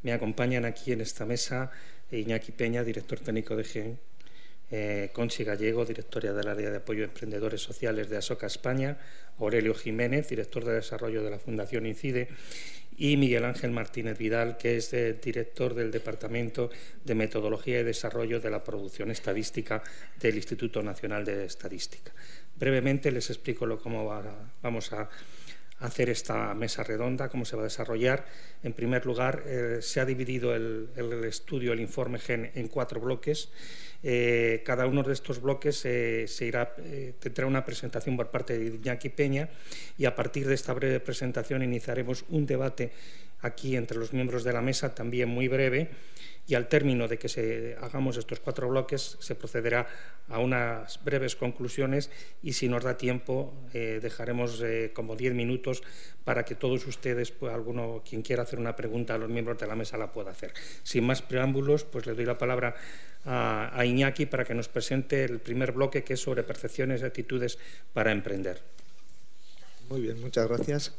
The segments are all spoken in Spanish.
Me acompañan aquí en esta mesa Iñaki Peña, director técnico de GEN, Conchi Gallego, directora del área de apoyo a emprendedores sociales de ASOCA España, Aurelio Jiménez, director de desarrollo de la Fundación INCIDE, y Miguel Ángel Martínez Vidal, que es director del Departamento de Metodología y Desarrollo de la Producción Estadística del Instituto Nacional de Estadística. Brevemente les explico cómo vamos a hacer esta mesa redonda, cómo se va a desarrollar. En primer lugar, se ha dividido el estudio, el informe GEN, en 4 bloques. Cada uno de estos bloques tendrá una presentación por parte de Iñaki Peña, y a partir de esta breve presentación iniciaremos un debate aquí entre los miembros de la mesa, también muy breve, y al término de que hagamos estos 4 bloques se procederá a unas breves conclusiones, y si nos da tiempo dejaremos como 10 minutos para que todos ustedes, pues, quien quiera hacer una pregunta a los miembros de la mesa, la pueda hacer. Sin más preámbulos, pues le doy la palabra a Iñaki para que nos presente el primer bloque, que es sobre percepciones y actitudes para emprender. Muy bien, muchas gracias.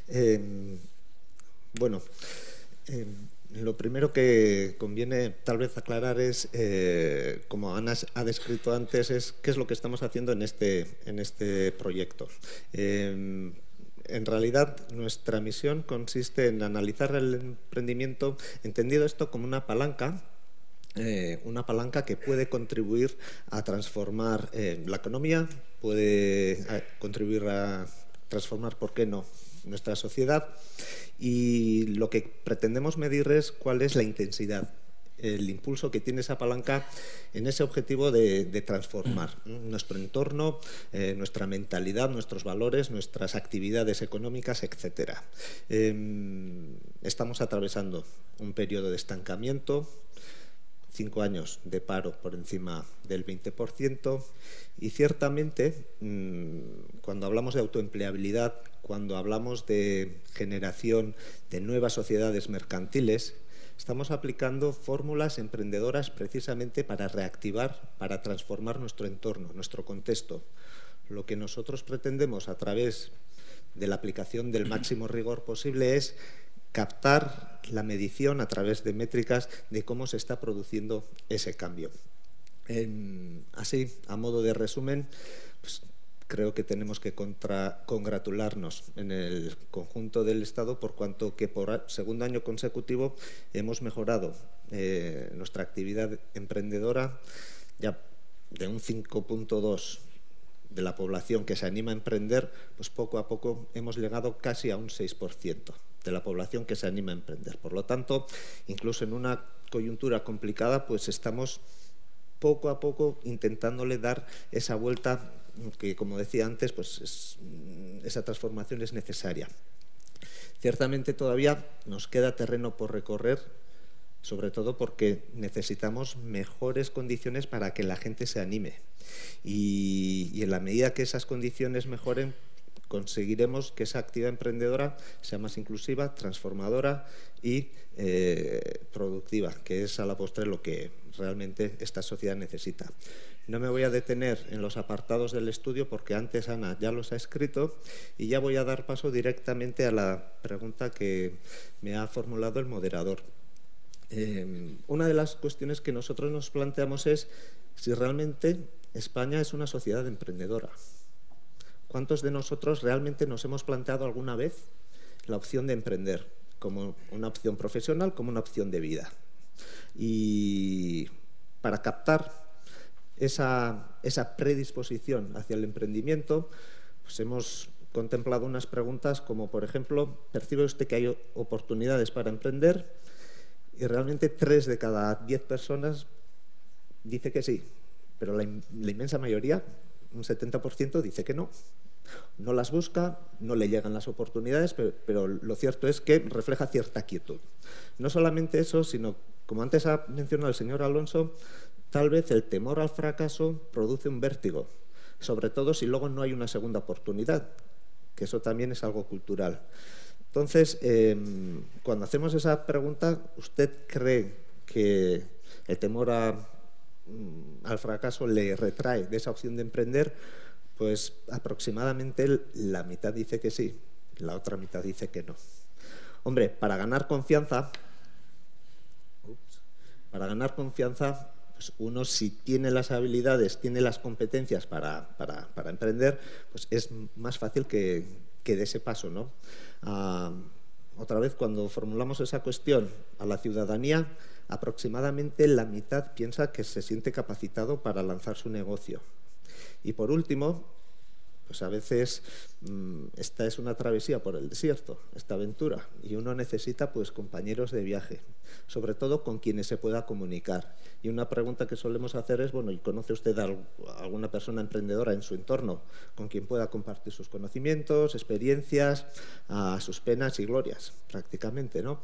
Lo primero que conviene tal vez aclarar es, como Ana ha descrito antes, qué es lo que estamos haciendo en este proyecto. En realidad, nuestra misión consiste en analizar el emprendimiento, entendido esto como una palanca que puede contribuir a transformar la economía, puede contribuir a transformar, ¿por qué no?, nuestra sociedad. Y lo que pretendemos medir es cuál es la intensidad, el impulso que tiene esa palanca en ese objetivo de transformar nuestro entorno, nuestra mentalidad, nuestros valores, nuestras actividades económicas, etc. Estamos atravesando un periodo de estancamiento, 5 años de paro por encima del 20%, y ciertamente cuando hablamos de autoempleabilidad, cuando hablamos de generación de nuevas sociedades mercantiles, estamos aplicando fórmulas emprendedoras precisamente para reactivar, para transformar nuestro entorno, nuestro contexto. Lo que nosotros pretendemos a través de la aplicación del máximo rigor posible es captar la medición a través de métricas de cómo se está produciendo ese cambio. Así, a modo de resumen, pues, creo que tenemos que congratularnos en el conjunto del Estado por cuanto que por segundo año consecutivo hemos mejorado nuestra actividad emprendedora, ya de un 5,2 de la población que se anima a emprender, pues poco a poco hemos llegado casi a un 6% de la población que se anima a emprender. Por lo tanto, incluso en una coyuntura complicada, pues estamos poco a poco intentándole dar esa vuelta que, como decía antes, pues esa transformación es necesaria. Ciertamente todavía nos queda terreno por recorrer, sobre todo porque necesitamos mejores condiciones para que la gente se anime. Y en la medida que esas condiciones mejoren, conseguiremos que esa actividad emprendedora sea más inclusiva, transformadora y productiva, que es a la postre lo que realmente esta sociedad necesita. No me voy a detener en los apartados del estudio porque antes Ana ya los ha escrito, y ya voy a dar paso directamente a la pregunta que me ha formulado el moderador. Una de las cuestiones que nosotros nos planteamos es si realmente España es una sociedad emprendedora. ¿Cuántos de nosotros realmente nos hemos planteado alguna vez la opción de emprender como una opción profesional, como una opción de vida? Y para captar esa predisposición hacia el emprendimiento, pues hemos contemplado unas preguntas como, por ejemplo, ¿percibe usted que hay oportunidades para emprender? Y realmente 3 de cada 10 personas dice que sí, pero la inmensa mayoría, un 70%, dice que no. No las busca, no le llegan las oportunidades, pero lo cierto es que refleja cierta quietud. No solamente eso, sino, como antes ha mencionado el señor Alonso, tal vez el temor al fracaso produce un vértigo, sobre todo si luego no hay una segunda oportunidad, que eso también es algo cultural. Entonces, cuando hacemos esa pregunta, ¿usted cree que el temor al fracaso le retrae de esa opción de emprender? Pues aproximadamente la mitad dice que sí, la otra mitad dice que no. Hombre, para ganar confianza Para ganar confianza, pues uno, si tiene las habilidades, tiene las competencias para emprender, pues es más fácil que dé ese paso, ¿no? Otra vez, cuando formulamos esa cuestión a la ciudadanía, aproximadamente la mitad piensa que se siente capacitado para lanzar su negocio. Y por último, pues a veces esta es una travesía por el desierto, esta aventura, y uno necesita pues compañeros de viaje, sobre todo con quienes se pueda comunicar. Y una pregunta que solemos hacer es, bueno, ¿y conoce usted a alguna persona emprendedora en su entorno con quien pueda compartir sus conocimientos, experiencias, sus penas y glorias, prácticamente, ¿no?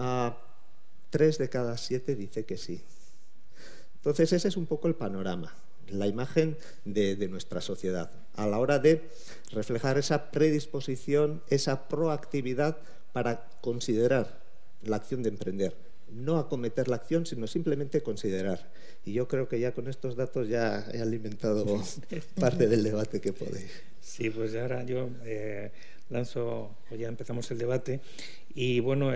3 de cada 7 dice que sí. Entonces ese es un poco el panorama, la imagen de nuestra sociedad a la hora de reflejar esa predisposición, esa proactividad para considerar la acción de emprender. No acometer la acción, sino simplemente considerar. Y yo creo que ya con estos datos ya he alimentado parte del debate que podéis. Sí, pues ahora yo lanzo, o ya empezamos el debate, y bueno,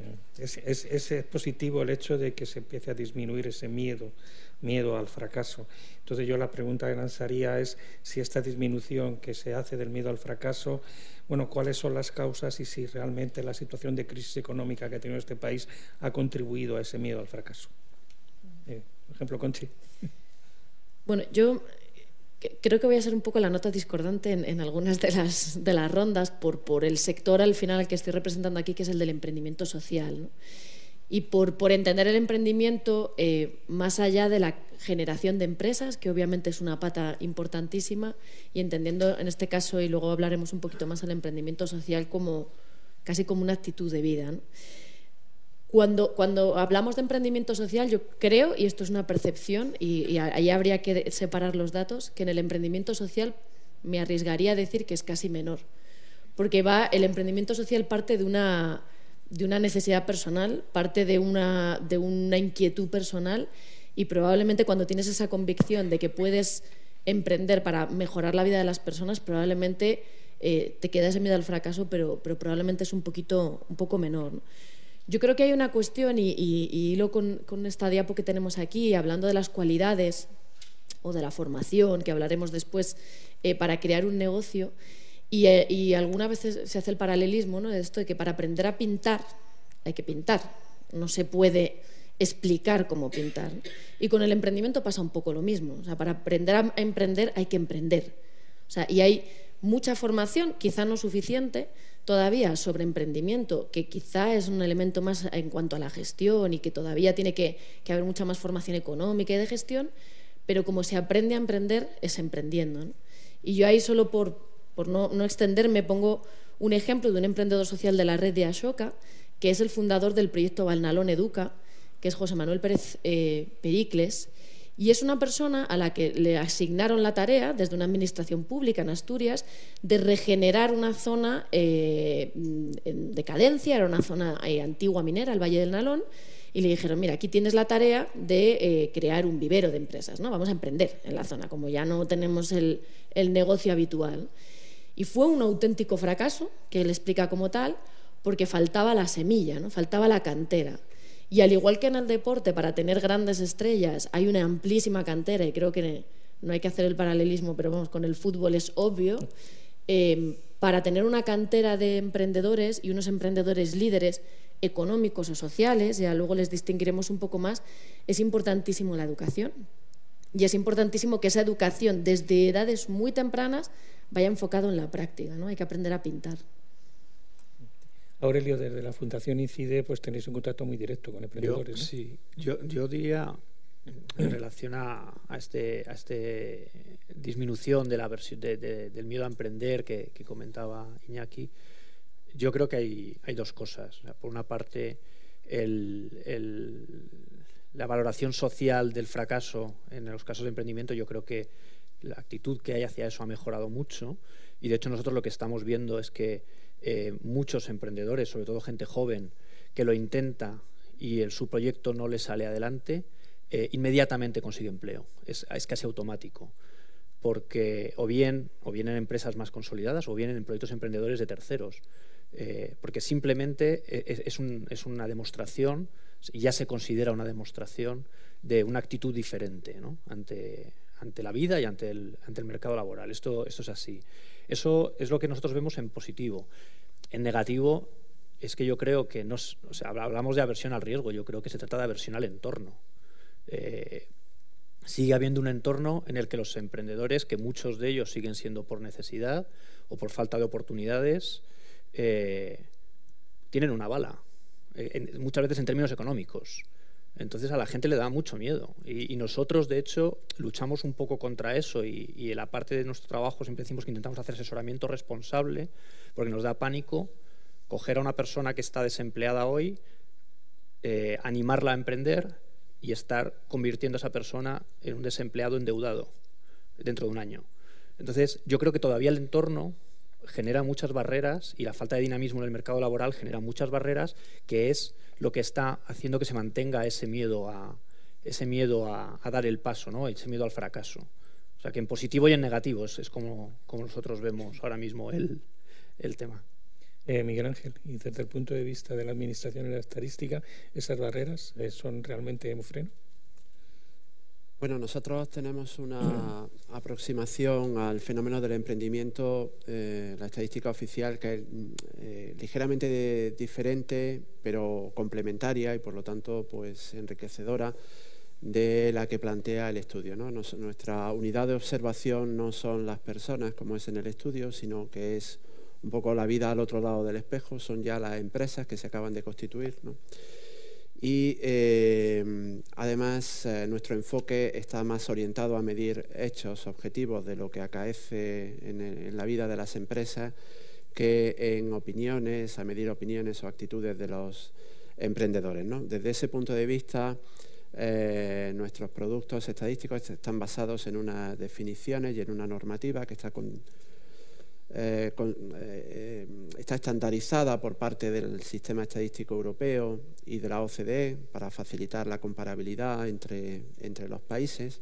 es positivo el hecho de que se empiece a disminuir ese miedo al fracaso. Entonces yo la pregunta que lanzaría es si esta disminución que se hace del miedo al fracaso, bueno, cuáles son las causas y si realmente la situación de crisis económica que ha tenido este país ha contribuido a ese miedo al fracaso. Por ejemplo, Conchi. Bueno, yo creo que voy a ser un poco la nota discordante en algunas de las rondas por el sector al final al que estoy representando aquí, que es el del emprendimiento social, ¿no? Y por entender el emprendimiento más allá de la generación de empresas, que obviamente es una pata importantísima, y entendiendo en este caso, y luego hablaremos un poquito más, el emprendimiento social casi como una actitud de vida, ¿no? Cuando hablamos de emprendimiento social, yo creo, y esto es una percepción, y ahí habría que separar los datos, que en el emprendimiento social me arriesgaría a decir que es casi menor, porque el emprendimiento social parte de una necesidad personal, parte de una inquietud personal, y probablemente cuando tienes esa convicción de que puedes emprender para mejorar la vida de las personas, probablemente te queda ese miedo al fracaso, pero probablemente es un poco menor, ¿no? Yo creo que hay una cuestión, y hilo con esta diapo que tenemos aquí, hablando de las cualidades o de la formación, que hablaremos después, para crear un negocio. Y algunas veces se hace el paralelismo, ¿no?, de esto de que para aprender a pintar hay que pintar, no se puede explicar cómo pintar. Y con el emprendimiento pasa un poco lo mismo. O sea, para aprender a emprender hay que emprender. O sea, y hay mucha formación, quizá no suficiente todavía, sobre emprendimiento, que quizá es un elemento más en cuanto a la gestión y que todavía tiene que haber mucha más formación económica y de gestión, pero como se aprende a emprender es emprendiendo, ¿no? Y yo ahí, solo por no extenderme, pongo un ejemplo de un emprendedor social de la red de Ashoka, que es el fundador del proyecto Valnalón Educa, que es José Manuel Pérez Pericles, y es una persona a la que le asignaron la tarea, desde una administración pública en Asturias, de regenerar una zona en decadencia, era una zona antigua minera, el Valle del Nalón, y le dijeron, mira, aquí tienes la tarea de crear un vivero de empresas, ¿no? Vamos a emprender en la zona, como ya no tenemos el negocio habitual. Y fue un auténtico fracaso, que él explica como tal, porque faltaba la semilla, ¿no? Faltaba la cantera. Y al igual que en el deporte, para tener grandes estrellas hay una amplísima cantera, y creo que no hay que hacer el paralelismo, pero vamos, con el fútbol es obvio, para tener una cantera de emprendedores y unos emprendedores líderes económicos o sociales, ya luego les distinguiremos un poco más, es importantísimo la educación. Y es importantísimo que esa educación desde edades muy tempranas vaya enfocado en la práctica, ¿no? Hay que aprender a pintar. Aurelio, desde la Fundación INCIDE, pues tenéis un contacto muy directo con emprendedores, ¿no? Sí, yo diría, en relación a esta disminución de del miedo a emprender que comentaba Iñaki, yo creo que hay dos cosas. Por una parte, la valoración social del fracaso en los casos de emprendimiento, yo creo que la actitud que hay hacia eso ha mejorado mucho, y de hecho nosotros lo que estamos viendo es que muchos emprendedores, sobre todo gente joven, que lo intenta y su proyecto no le sale adelante, inmediatamente consigue empleo. Es casi automático, porque o bien en empresas más consolidadas o bien en proyectos emprendedores de terceros. porque simplemente es una demostración, ya se considera una demostración de una actitud diferente, ¿no? ante la vida y ante el mercado laboral. Esto es así. Eso es lo que nosotros vemos en positivo. En negativo es que yo creo que hablamos de aversión al riesgo, yo creo que se trata de aversión al entorno. Sigue habiendo un entorno en el que los emprendedores, que muchos de ellos siguen siendo por necesidad o por falta de oportunidades, tienen una bala, muchas veces en términos económicos. Entonces a la gente le da mucho miedo y nosotros, de hecho, luchamos un poco contra eso y en la parte de nuestro trabajo siempre decimos que intentamos hacer asesoramiento responsable porque nos da pánico coger a una persona que está desempleada hoy, animarla a emprender y estar convirtiendo a esa persona en un desempleado endeudado dentro de un año. Entonces yo creo que todavía el entorno genera muchas barreras y la falta de dinamismo en el mercado laboral genera muchas barreras, que es lo que está haciendo que se mantenga ese miedo a dar el paso, ¿no? Ese miedo al fracaso. O sea, que en positivo y en negativo es como nosotros vemos ahora mismo el tema. Miguel Ángel, y desde el punto de vista de la administración y la estadística, ¿esas barreras son realmente un freno? Bueno, nosotros tenemos una aproximación al fenómeno del emprendimiento, la estadística oficial, que es ligeramente diferente, pero complementaria y por lo tanto pues enriquecedora de la que plantea el estudio, ¿no? Nuestra unidad de observación no son las personas como es en el estudio, sino que es un poco la vida al otro lado del espejo, son ya las empresas que se acaban de constituir, ¿no? Y además nuestro enfoque está más orientado a medir hechos objetivos de lo que acaece en la vida de las empresas que en opiniones, a medir opiniones o actitudes de los emprendedores, ¿no? Desde ese punto de vista, nuestros productos estadísticos están basados en unas definiciones y en una normativa que está estandarizada por parte del Sistema Estadístico Europeo y de la OCDE para facilitar la comparabilidad entre los países.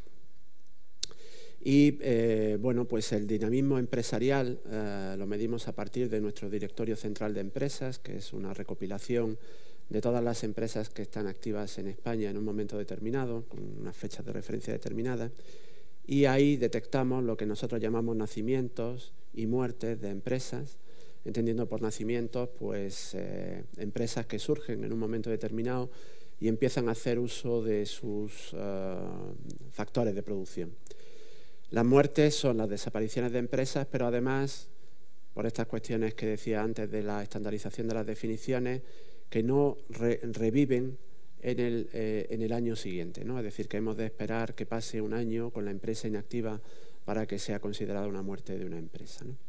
Y bueno, pues el dinamismo empresarial lo medimos a partir de nuestro Directorio Central de Empresas, que es una recopilación de todas las empresas que están activas en España en un momento determinado, con unas fechas de referencia determinadas. Y ahí detectamos lo que nosotros llamamos nacimientos y muertes de empresas, entendiendo por nacimientos pues empresas que surgen en un momento determinado y empiezan a hacer uso de sus factores de producción. Las muertes son las desapariciones de empresas, pero además, por estas cuestiones que decía antes de la estandarización de las definiciones, que no reviven en el año siguiente, ¿no? Es decir, que hemos de esperar que pase un año con la empresa inactiva para que sea considerada una muerte de una empresa, ¿no?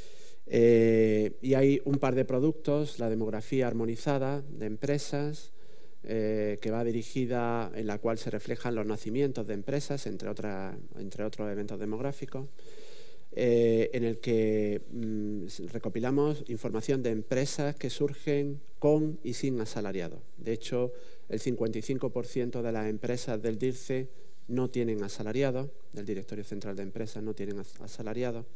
Y hay un par de productos, la demografía armonizada de empresas, que va dirigida, en la cual se reflejan los nacimientos de empresas, entre otros eventos demográficos, en el que recopilamos información de empresas que surgen con y sin asalariados. De hecho, el 55% de las empresas del DIRCE no tienen asalariados, del Directorio Central de Empresas no tienen asalariados.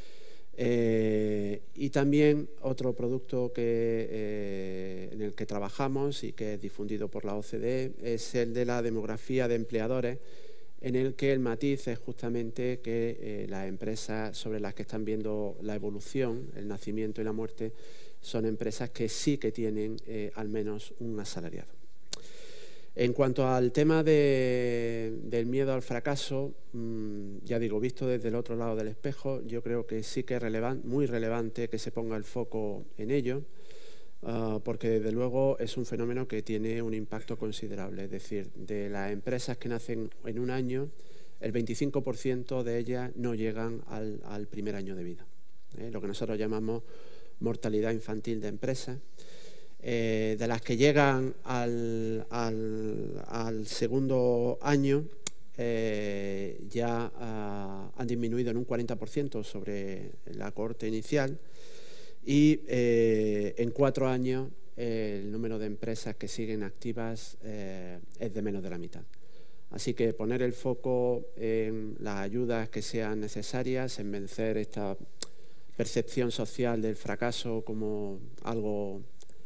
Y también otro producto en el que trabajamos y que es difundido por la OCDE es el de la demografía de empleadores, en el que el matiz es justamente que las empresas sobre las que están viendo la evolución, el nacimiento y la muerte, son empresas que sí que tienen al menos un asalariado. En cuanto al tema del miedo al fracaso, ya digo, visto desde el otro lado del espejo, yo creo que sí que es muy relevante que se ponga el foco en ello, porque desde luego es un fenómeno que tiene un impacto considerable. Es decir, de las empresas que nacen en un año, el 25% de ellas no llegan al primer año de vida, lo que nosotros llamamos mortalidad infantil de empresas. De las que llegan al segundo año, ya han disminuido en un 40% sobre la cohorte inicial, y en 4 años el número de empresas que siguen activas es de menos de la mitad. Así que poner el foco en las ayudas que sean necesarias, en vencer esta percepción social del fracaso como algo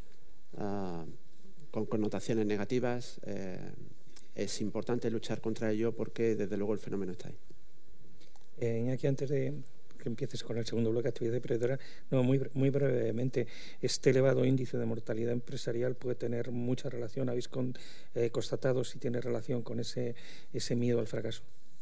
con connotaciones negativas. Es importante luchar contra ello porque, desde luego, el fenómeno está ahí. Iñaki, antes de que empieces con el segundo bloque de actividad emprendedora, muy brevemente, este elevado índice de mortalidad empresarial puede tener mucha relación, ¿habéis constatado si tiene relación con ese miedo al fracaso?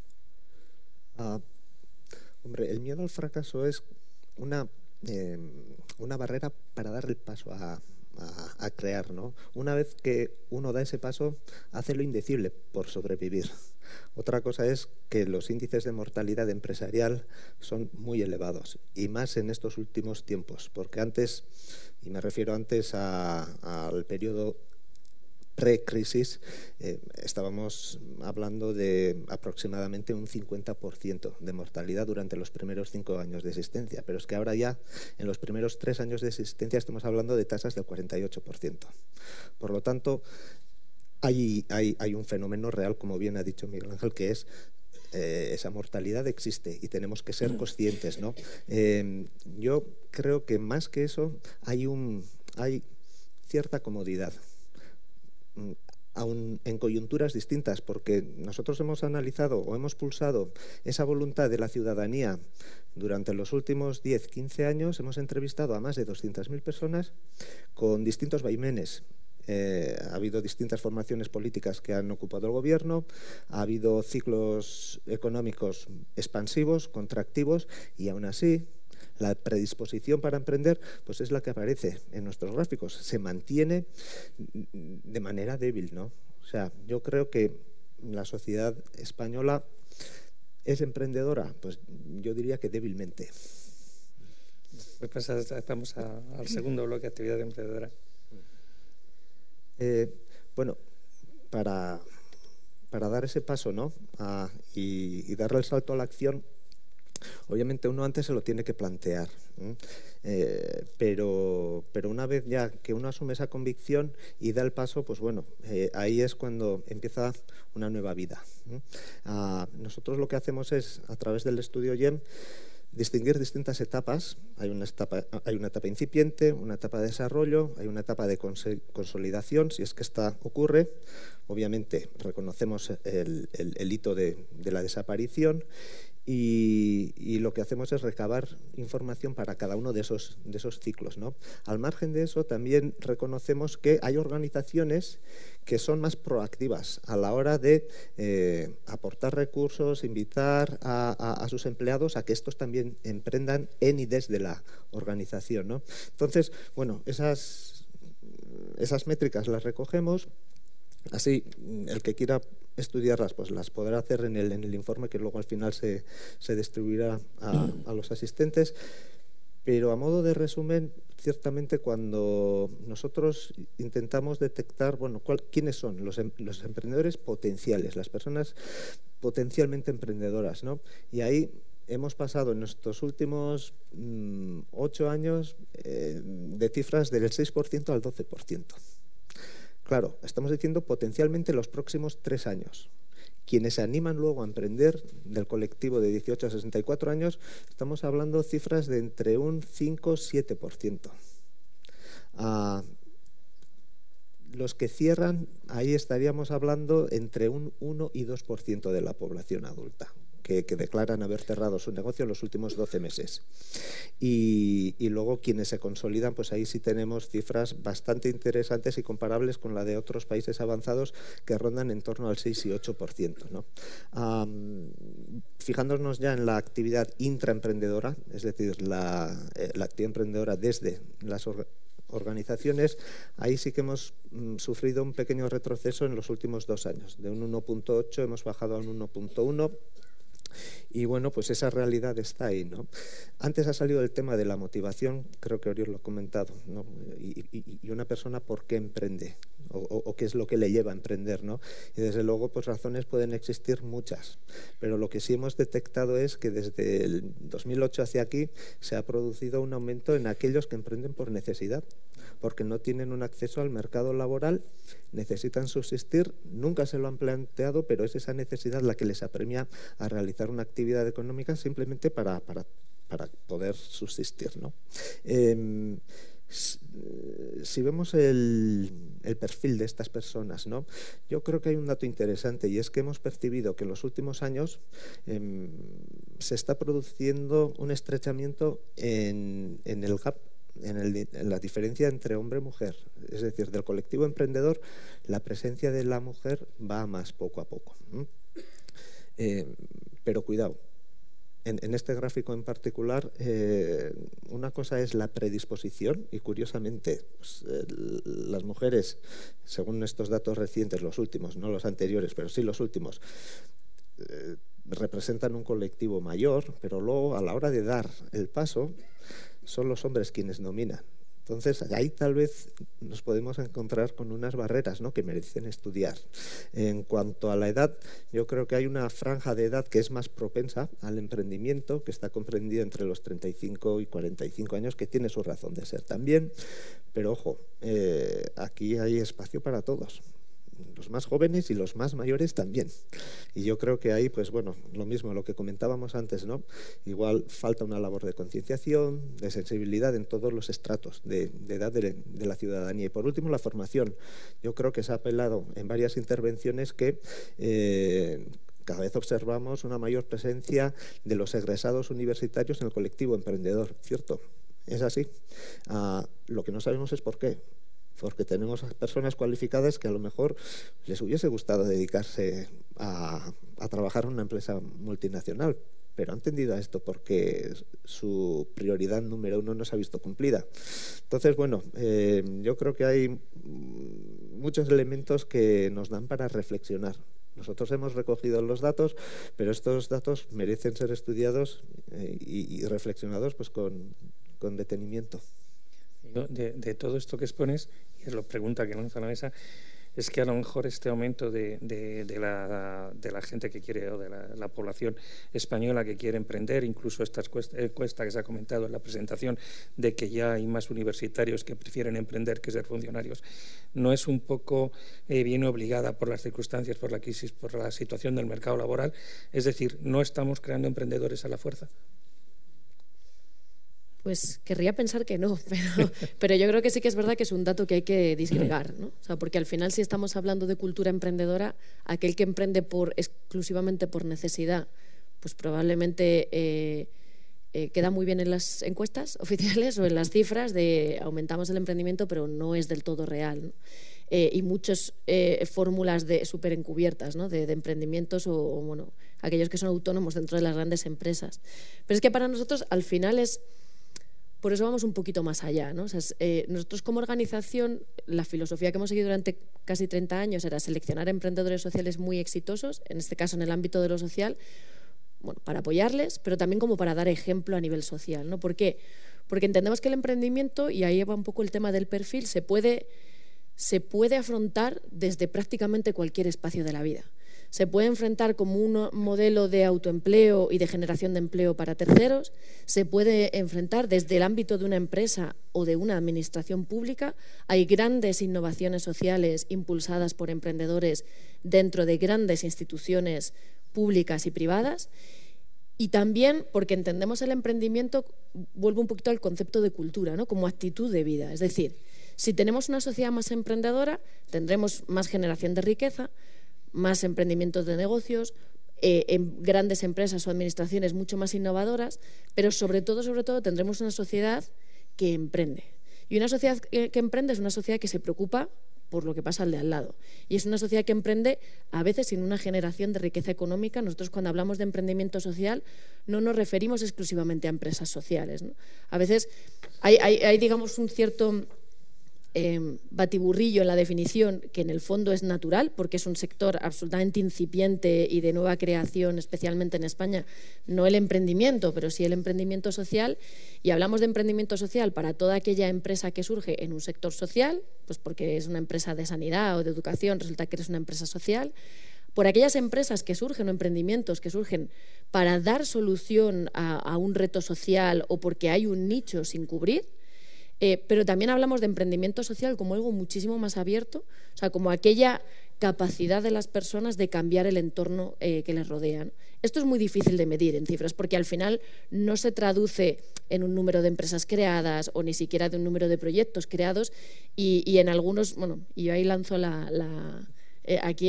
Hombre, el miedo al fracaso es una barrera para dar el paso a crear, ¿no? Una vez que uno da ese paso, hace lo indecible por sobrevivir. Otra cosa es que los índices de mortalidad empresarial son muy elevados, y más en estos últimos tiempos, porque antes, y me refiero antes al periodo pre-crisis, estábamos hablando de aproximadamente un 50% de mortalidad durante los primeros 5 años de existencia, pero es que ahora ya en los primeros 3 años de existencia estamos hablando de tasas del 48%. Por lo tanto, hay un fenómeno real, como bien ha dicho Miguel Ángel, que es esa mortalidad existe y tenemos que ser conscientes, ¿no? Yo creo que más que eso hay cierta comodidad, aún en coyunturas distintas, porque nosotros hemos analizado o hemos pulsado esa voluntad de la ciudadanía durante los últimos 10, 15 años. Hemos entrevistado a más de 200.000 personas con distintos vaivenes. Ha habido distintas formaciones políticas que han ocupado el gobierno, ha habido ciclos económicos expansivos, contractivos, y aún así la predisposición para emprender pues es la que aparece en nuestros gráficos. Se mantiene de manera débil, ¿no? O sea, yo creo que la sociedad española es emprendedora, pues yo diría que débilmente. Pues vamos al segundo bloque de actividad emprendedora. Bueno, para dar ese paso, ¿no? Y darle el salto a la acción, obviamente uno antes se lo tiene que plantear, pero una vez ya que uno asume esa convicción y da el paso, pues bueno, ahí es cuando empieza una nueva vida. Nosotros lo que hacemos es, a través del estudio GEM, distinguir distintas etapas. Hay una etapa incipiente, una etapa de desarrollo, hay una etapa de consolidación, si es que esta ocurre. Obviamente reconocemos el hito de la desaparición, y lo que hacemos es recabar información para cada uno de esos ciclos, ¿no? Al margen de eso, también reconocemos que hay organizaciones que son más proactivas a la hora de aportar recursos, invitar a sus empleados a que estos también emprendan en y desde la organización, ¿no? Entonces, bueno, esas métricas las recogemos. Así, el que quiera estudiarlas, pues las podrá hacer en el informe que luego al final se distribuirá a los asistentes. Pero a modo de resumen, ciertamente cuando nosotros intentamos detectar, bueno, ¿quiénes son los emprendedores potenciales, las personas potencialmente emprendedoras, ¿no? Y ahí hemos pasado en estos últimos 8 años de cifras del 6% al 12%. Claro, estamos diciendo potencialmente los próximos 3 años. Quienes se animan luego a emprender, del colectivo de 18 a 64 años, estamos hablando cifras de entre un 5-7%. Los que cierran, ahí estaríamos hablando entre un 1 y 2% de la población adulta que declaran haber cerrado su negocio en los últimos 12 meses. Y luego quienes se consolidan, pues ahí sí tenemos cifras bastante interesantes y comparables con la de otros países avanzados que rondan en torno al 6 y 8%, ¿no? Fijándonos ya en la actividad intraemprendedora, es decir, la actividad emprendedora desde las organizaciones, ahí sí que hemos sufrido un pequeño retroceso en los últimos 2 años. De un 1.8 hemos bajado a un 1.1. Y bueno, pues esa realidad está ahí, ¿no? Antes ha salido el tema de la motivación, creo que Oriol lo ha comentado, ¿no? Y una persona por qué emprende o qué es lo que le lleva a emprender, ¿no? Y desde luego, pues razones pueden existir muchas, pero lo que sí hemos detectado es que desde el 2008 hacia aquí se ha producido un aumento en aquellos que emprenden por necesidad, porque no tienen un acceso al mercado laboral, necesitan subsistir, nunca se lo han planteado, pero es esa necesidad la que les apremia a realizar una actividad económica simplemente para para poder subsistir, ¿no? Si vemos el perfil de estas personas, ¿no? Yo creo que hay un dato interesante, y es que hemos percibido que en los últimos años se está produciendo un estrechamiento en el gap, en la diferencia entre hombre y mujer. Es decir, del colectivo emprendedor, la presencia de la mujer va más poco a poco. Pero cuidado. En este gráfico en particular, una cosa es la predisposición, y curiosamente pues, las mujeres, según estos datos recientes, los últimos, no los anteriores, pero sí los últimos, representan un colectivo mayor, pero luego a la hora de dar el paso son los hombres quienes dominan. Entonces, ahí tal vez nos podemos encontrar con unas barreras, ¿no?, que merecen estudiar. En cuanto a la edad, yo creo que hay una franja de edad que es más propensa al emprendimiento, que está comprendida entre los 35 y 45 años, que tiene su razón de ser también. Pero ojo, aquí hay espacio para todos. Los más jóvenes y los más mayores también. Y yo creo que ahí, pues bueno, lo mismo, lo que comentábamos antes, ¿no? Igual falta una labor de concienciación, de sensibilidad en todos los estratos de edad de la ciudadanía. Y por último, la formación. Yo creo que se ha apelado en varias intervenciones que cada vez observamos una mayor presencia de los egresados universitarios en el colectivo emprendedor, ¿cierto? Es así. Lo que no sabemos es por qué. Porque tenemos personas cualificadas que a lo mejor les hubiese gustado dedicarse a trabajar en una empresa multinacional, pero han tendido a esto porque su prioridad número uno no se ha visto cumplida. Entonces, bueno, yo creo que hay muchos elementos que nos dan para reflexionar. Nosotros hemos recogido los datos, pero estos datos merecen ser estudiados y reflexionados pues, con detenimiento. De todo esto que expones, y es la pregunta que lanza a la mesa, es que a lo mejor este aumento de la gente que quiere, o de la población española que quiere emprender, incluso esta encuesta que se ha comentado en la presentación, de que ya hay más universitarios que prefieren emprender que ser funcionarios, ¿no es un poco bien obligada por las circunstancias, por la crisis, por la situación del mercado laboral? Es decir, ¿no estamos creando emprendedores a la fuerza? Pues querría pensar que no, pero yo creo que sí que es verdad que es un dato que hay que disgregar, ¿no? O sea, porque al final, si estamos hablando de cultura emprendedora, aquel que emprende exclusivamente por necesidad, pues probablemente queda muy bien en las encuestas oficiales o en las cifras de aumentamos el emprendimiento, pero no es del todo real, ¿no? Y muchas fórmulas súper encubiertas, ¿no?, de emprendimientos o bueno, aquellos que son autónomos dentro de las grandes empresas. Pero es que para nosotros al final por eso vamos un poquito más allá, ¿no? O sea, nosotros como organización, la filosofía que hemos seguido durante casi 30 años era seleccionar emprendedores sociales muy exitosos, en este caso en el ámbito de lo social, bueno, para apoyarles, pero también como para dar ejemplo a nivel social, ¿no? ¿Por qué? Porque entendemos que el emprendimiento, y ahí va un poco el tema del perfil, se puede afrontar desde prácticamente cualquier espacio de la vida. Se puede enfrentar como un modelo de autoempleo y de generación de empleo para terceros, se puede enfrentar desde el ámbito de una empresa o de una administración pública. Hay grandes innovaciones sociales impulsadas por emprendedores dentro de grandes instituciones públicas y privadas. Y también porque entendemos el emprendimiento, vuelvo un poquito al concepto de cultura, ¿no?, como actitud de vida. Es decir, si tenemos una sociedad más emprendedora, tendremos más generación de riqueza, más emprendimientos de negocios, en grandes empresas o administraciones mucho más innovadoras, pero sobre todo tendremos una sociedad que emprende. Y una sociedad que emprende es una sociedad que se preocupa por lo que pasa al de al lado. Y es una sociedad que emprende a veces sin una generación de riqueza económica. Nosotros cuando hablamos de emprendimiento social no nos referimos exclusivamente a empresas sociales, ¿no? A veces hay digamos un cierto batiburrillo en la definición que en el fondo es natural porque es un sector absolutamente incipiente y de nueva creación, especialmente en España, no el emprendimiento, pero sí el emprendimiento social, y hablamos de emprendimiento social para toda aquella empresa que surge en un sector social, pues porque es una empresa de sanidad o de educación, resulta que es una empresa social, por aquellas empresas que surgen o emprendimientos que surgen para dar solución a un reto social o porque hay un nicho sin cubrir. Pero también hablamos de emprendimiento social como algo muchísimo más abierto, o sea, como aquella capacidad de las personas de cambiar el entorno que les rodea. Esto es muy difícil de medir en cifras porque al final no se traduce en un número de empresas creadas o ni siquiera de un número de proyectos creados y en algunos, bueno, y ahí lanzo aquí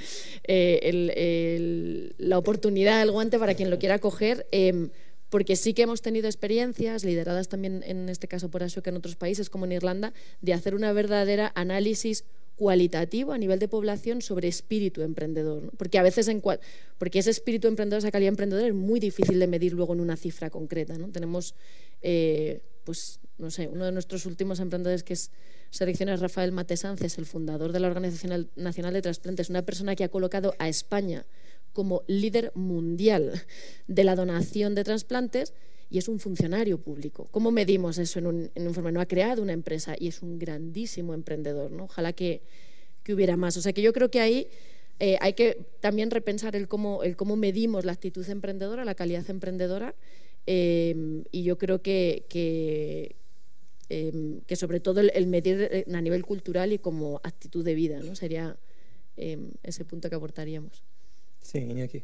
la oportunidad, el guante para quien lo quiera coger, porque sí que hemos tenido experiencias, lideradas también en este caso por Ashoka en otros países como en Irlanda, de hacer una verdadera análisis cualitativo a nivel de población sobre espíritu emprendedor, ¿no? Porque a veces porque ese espíritu emprendedor, esa calidad emprendedora es muy difícil de medir luego en una cifra concreta, ¿no? Tenemos, pues no sé, uno de nuestros últimos emprendedores que es Selecciones Rafael Matesances, el fundador de la Organización Nacional de Trasplantes, una persona que ha colocado a España como líder mundial de la donación de trasplantes y es un funcionario público. ¿Cómo medimos eso en un informe? No ha creado una empresa y es un grandísimo emprendedor, ¿no? Ojalá que hubiera más. O sea que yo creo que ahí hay que también repensar el cómo medimos la actitud emprendedora, la calidad emprendedora y yo creo que sobre todo el medir a nivel cultural y como actitud de vida, ¿no? Sería ese punto que aportaríamos. Sí, Iñaki.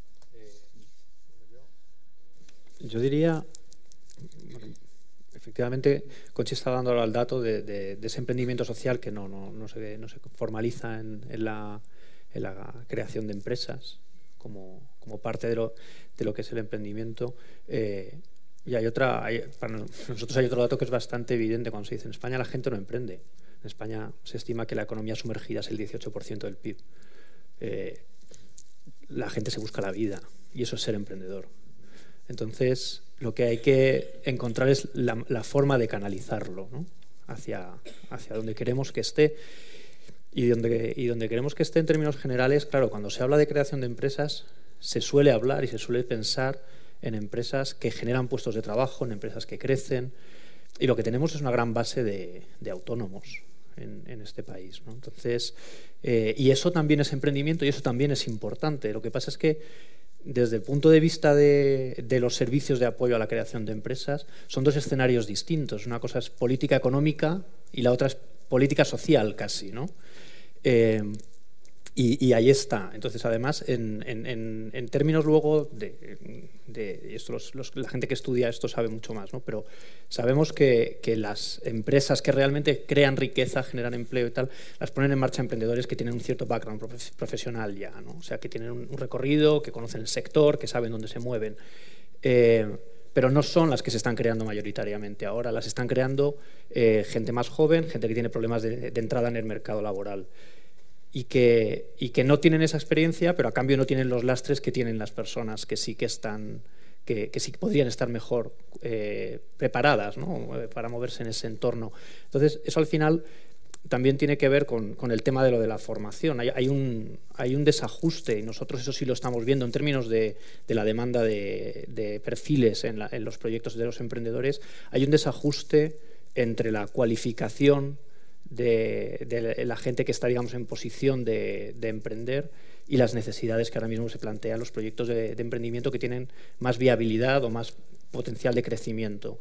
Yo diría, bueno, efectivamente, Conchi está dando ahora el dato de ese emprendimiento social que no se formaliza en la creación de empresas como parte de lo que es el emprendimiento. Y para nosotros hay otro dato que es bastante evidente cuando se dice en España la gente no emprende. En España se estima que la economía sumergida es el 18% del PIB. La gente se busca la vida y eso es ser emprendedor. Entonces, lo que hay que encontrar es la forma de canalizarlo, ¿no? hacia donde queremos que esté. Y donde queremos que esté en términos generales, claro, cuando se habla de creación de empresas, se suele hablar y se suele pensar en empresas que generan puestos de trabajo, en empresas que crecen. Y lo que tenemos es una gran base de autónomos en este país, ¿no? Entonces, y eso también es emprendimiento y eso también es importante. Lo que pasa es que desde el punto de vista de los servicios de apoyo a la creación de empresas, son dos escenarios distintos. Una cosa es política económica y la otra es política social casi, ¿no? Y ahí está. Entonces, además, en términos luego de esto, la gente que estudia esto sabe mucho más, ¿no? Pero sabemos que las empresas que realmente crean riqueza, generan empleo y tal, las ponen en marcha emprendedores que tienen un cierto background profesional ya, ¿no? O sea, que tienen un recorrido, que conocen el sector, que saben dónde se mueven. Pero no son las que se están creando mayoritariamente ahora. Las están creando gente más joven, gente que tiene problemas de entrada en el mercado laboral. Y que no tienen esa experiencia, pero a cambio no tienen los lastres que tienen las personas que sí que sí podrían estar mejor preparadas, ¿no? Para moverse en ese entorno. Entonces, eso al final también tiene que ver con el tema de lo de la formación. Hay un desajuste, y nosotros eso sí lo estamos viendo en términos de la demanda de perfiles en los proyectos de los emprendedores. Hay un desajuste entre la cualificación de la gente que está, digamos, en posición de emprender y las necesidades que ahora mismo se plantean los proyectos de emprendimiento que tienen más viabilidad o más potencial de crecimiento.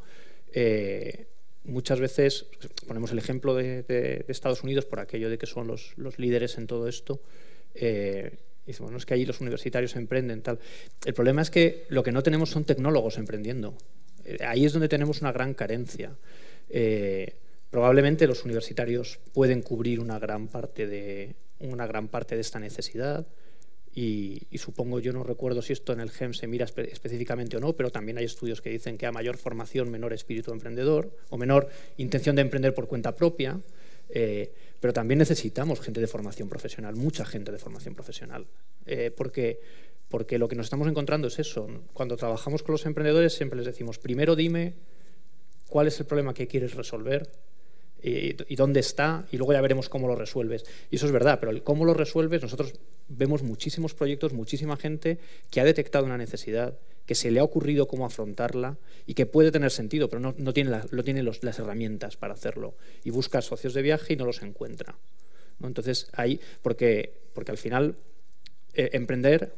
Muchas veces ponemos el ejemplo de Estados Unidos por aquello de que son los líderes en todo esto. Dice, bueno, es que allí los universitarios emprenden, tal. El problema es que lo que no tenemos son tecnólogos emprendiendo. Ahí es donde tenemos una gran carencia. Probablemente los universitarios pueden cubrir una gran parte de esta necesidad y supongo, yo no recuerdo si esto en el GEM se mira específicamente o no, pero también hay estudios que dicen que a mayor formación, menor espíritu emprendedor o menor intención de emprender por cuenta propia, pero también necesitamos gente de formación profesional, mucha gente de formación profesional, porque lo que nos estamos encontrando es eso. Cuando trabajamos con los emprendedores siempre les decimos, primero dime cuál es el problema que quieres resolver y dónde está, y luego ya veremos cómo lo resuelves. Y eso es verdad, pero el cómo lo resuelves, nosotros vemos muchísimos proyectos, muchísima gente que ha detectado una necesidad, que se le ha ocurrido cómo afrontarla y que puede tener sentido, pero no tiene las herramientas para hacerlo. Y busca socios de viaje y no los encuentra, ¿no? Entonces, ahí, porque al final emprender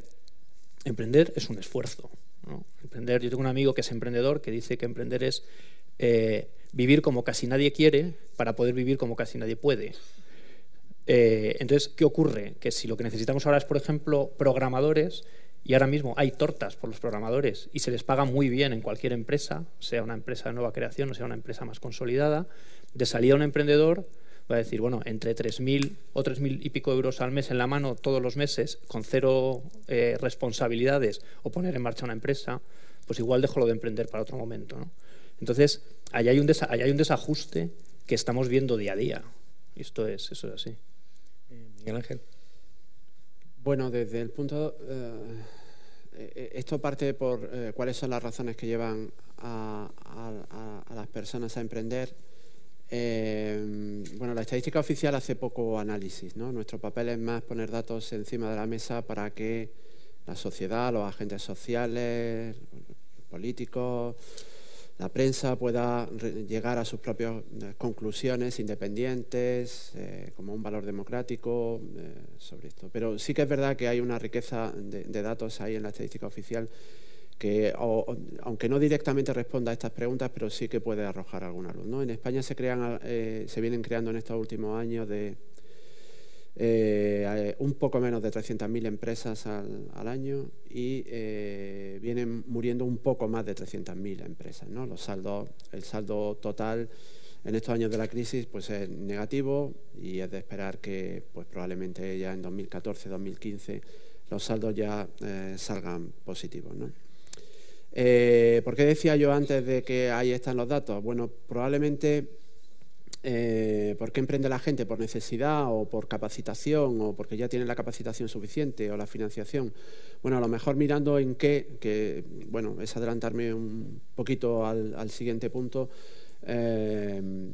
es un esfuerzo, ¿no? Yo tengo un amigo que es emprendedor que dice que emprender es vivir como casi nadie quiere para poder vivir como casi nadie puede. Entonces, ¿qué ocurre? Que si lo que necesitamos ahora es, por ejemplo, programadores, y ahora mismo hay tortas por los programadores y se les paga muy bien en cualquier empresa, sea una empresa de nueva creación o sea una empresa más consolidada, de salida un emprendedor va a decir, bueno, entre 3.000 o 3.000 y pico euros al mes en la mano todos los meses, con cero responsabilidades, o poner en marcha una empresa, pues igual dejo lo de emprender para otro momento, ¿no? Entonces, ahí hay un desajuste que estamos viendo día a día. Y eso es así. Miguel Ángel. Bueno, desde el punto... esto parte por cuáles son las razones que llevan a las personas a emprender. Bueno, la estadística oficial hace poco análisis, ¿no? Nuestro papel es más poner datos encima de la mesa para que la sociedad, los agentes sociales, los políticos, la prensa pueda llegar a sus propias conclusiones independientes, como un valor democrático sobre esto. Pero sí que es verdad que hay una riqueza de datos ahí en la estadística oficial que, aunque no directamente responda a estas preguntas, pero sí que puede arrojar alguna luz, ¿no? En España se vienen creando en estos últimos años un poco menos de 300.000 empresas al año y vienen muriendo un poco más de 300.000 empresas, ¿no? El saldo total en estos años de la crisis pues es negativo y es de esperar que pues probablemente ya en 2014, 2015 los saldos ya salgan positivos, ¿no? ¿Por qué decía yo antes de que ahí están los datos? Bueno, probablemente ¿por qué emprende la gente? ¿Por necesidad o por capacitación o porque ya tiene la capacitación suficiente o la financiación? Bueno, a lo mejor mirando en que bueno, es adelantarme un poquito al siguiente punto, de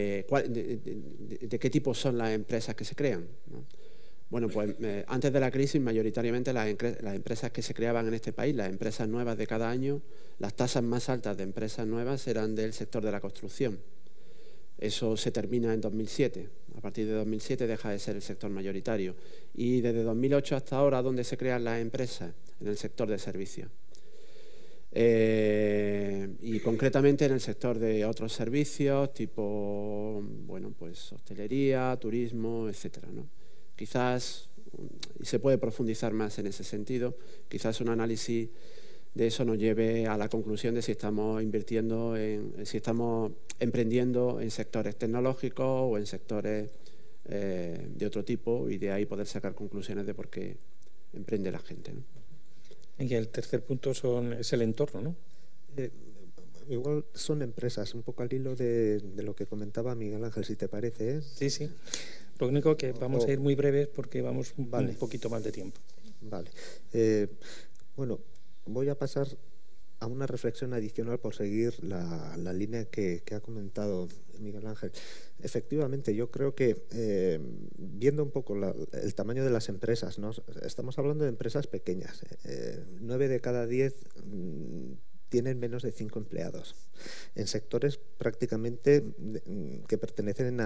qué tipo son las empresas que se crean, ¿no? Bueno, pues antes de la crisis, mayoritariamente las empresas que se creaban en este país, las empresas nuevas de cada año, las tasas más altas de empresas nuevas eran del sector de la construcción. Eso se termina en 2007. A partir de 2007 deja de ser el sector mayoritario. Y desde 2008 hasta ahora, ¿dónde se crean las empresas? En el sector de servicios. Y concretamente en el sector de otros servicios, tipo, bueno, pues hostelería, turismo, etcétera, ¿no? Quizás, y se puede profundizar más en ese sentido, quizás un análisis de eso nos lleve a la conclusión de si estamos emprendiendo en sectores tecnológicos o en sectores de otro tipo, y de ahí poder sacar conclusiones de por qué emprende la gente, ¿no? Y el tercer punto es el entorno, ¿no? Igual son empresas, un poco al hilo de lo que comentaba Miguel Ángel, si te parece, ¿eh? Sí, sí. Lo único que vamos a ir muy breves porque vamos un poquito más de tiempo. Vale. Bueno, voy a pasar a una reflexión adicional por seguir la línea que ha comentado Miguel Ángel. Efectivamente, yo creo que viendo un poco el tamaño de las empresas, ¿no? Estamos hablando de empresas pequeñas. 9 de cada 10 tienen menos de 5 empleados, en sectores prácticamente que pertenecen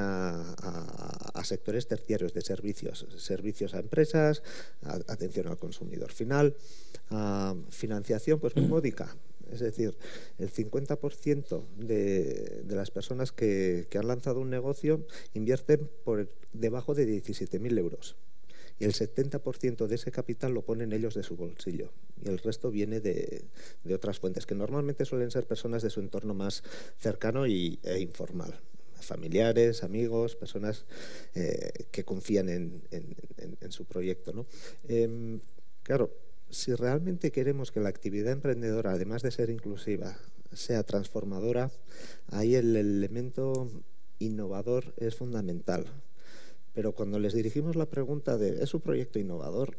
a sectores terciarios de servicios a empresas, atención al consumidor final, financiación pues muy módica. Es decir, el 50% de las personas que han lanzado un negocio invierten por debajo de 17.000 euros. Y el 70% de ese capital lo ponen ellos de su bolsillo. Y el resto viene de otras fuentes, que normalmente suelen ser personas de su entorno más cercano e informal. Familiares, amigos, personas que confían en su proyecto, ¿no? Claro, si realmente queremos que la actividad emprendedora, además de ser inclusiva, sea transformadora, ahí el elemento innovador es fundamental. Pero cuando les dirigimos la pregunta de ¿es un proyecto innovador?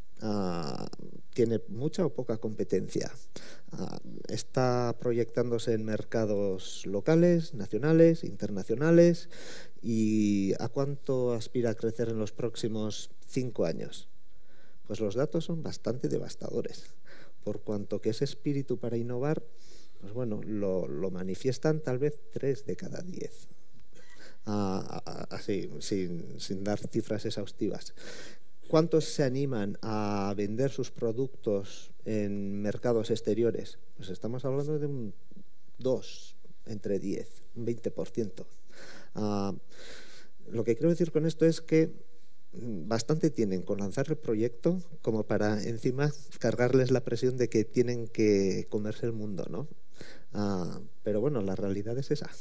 ¿Tiene mucha o poca competencia? ¿Está proyectándose en mercados locales, nacionales, internacionales? ¿Y a cuánto aspira a crecer en los próximos 5 años? Pues los datos son bastante devastadores, por cuanto que ese espíritu para innovar, pues bueno, lo manifiestan tal vez 3 de cada 10. Así, sin dar cifras exhaustivas. ¿Cuántos se animan a vender sus productos en mercados exteriores? Pues estamos hablando de un 2 entre 10, un 20%. Lo que quiero decir con esto es que bastante tienen con lanzar el proyecto como para encima cargarles la presión de que tienen que comerse el mundo, ¿no? Pero bueno, la realidad es esa.